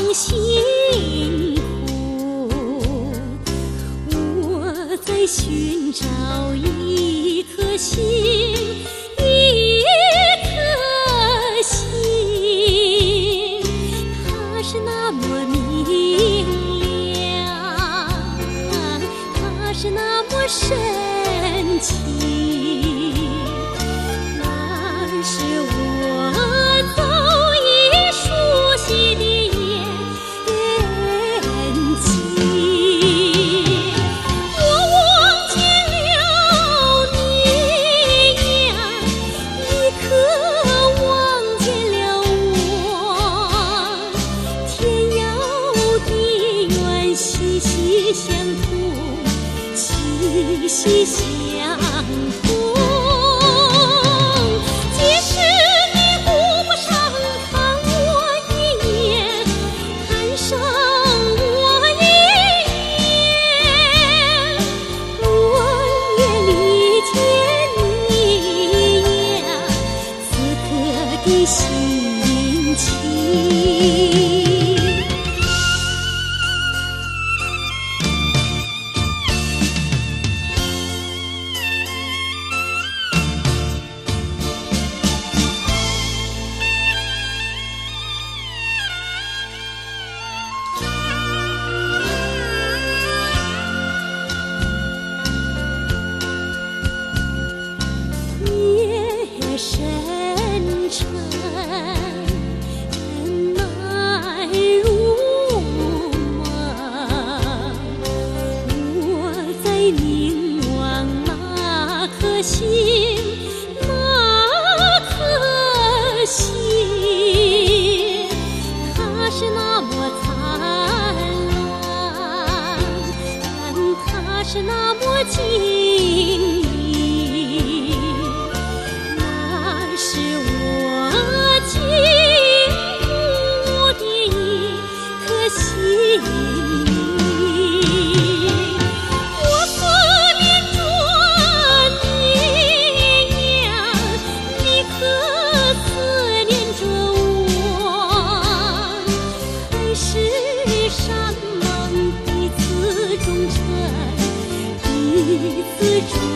幸福，我在寻找一颗心，一颗心，它是那么明亮，它是那么深情，那是我早已熟悉的相通，息息相通。即使你顾不上看我一眼，看上我一眼，我也理解你呀此刻的心情。深沉人难入梦，我在凝望那颗心，那颗心，它是那么灿烂，它是那么静谧。是我倾慕的一颗心灵，我思念着你呀，你可思念着我？还是山盟彼此忠诚，彼此忠诚。